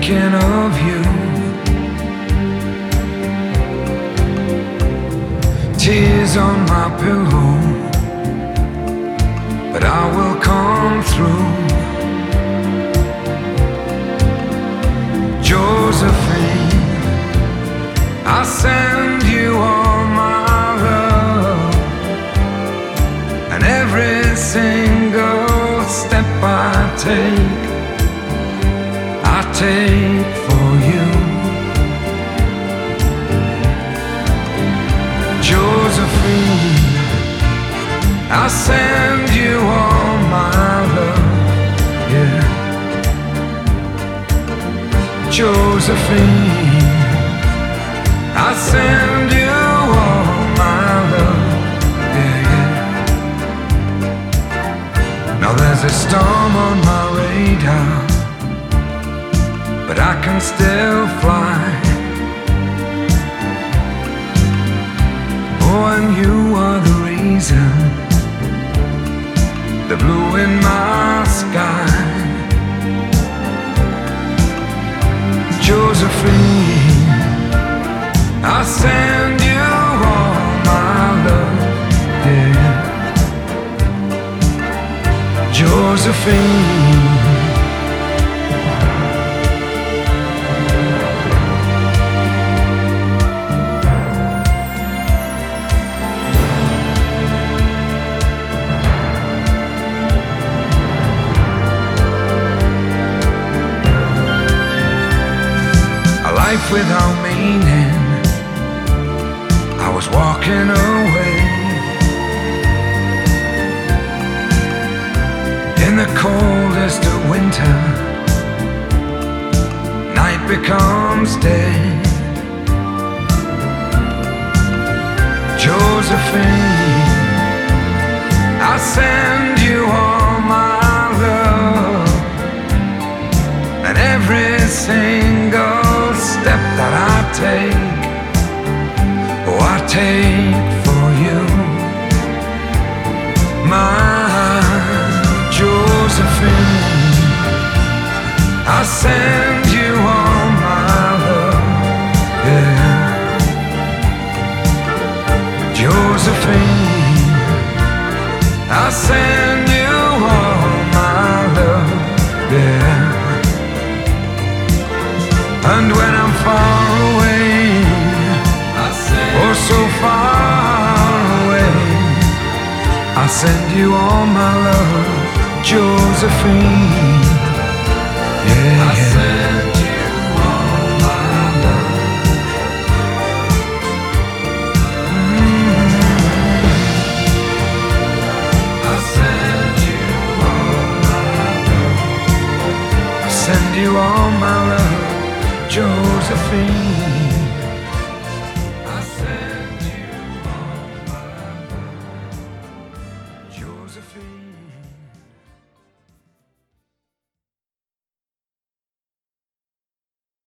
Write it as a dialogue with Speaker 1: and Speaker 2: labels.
Speaker 1: thinking of you. Tears on my pillow, but I will come through. Josephine, I send you all my love, and every single step I take for you. Josephine, I send you all my love, yeah. Josephine, I send you all my love, yeah, yeah. Now there's a storm on my radar, but I can still fly. Oh, and you are the reason, the blue in my sky. Josephine, I send you all my love, yeah. Josephine, life without meaning, I was walking away. In the coldest of winter, night becomes day. Josephine, I send you all my love, and every single step that I take, oh, I take for you. My Josephine, I send you all my love, yeah. Josephine, I send you all my love, yeah. And when I'm far away, oh so far away, I send you all my love, Josephine, yeah, I send you all my love. I send you all my love. I send you all my love, Josephine.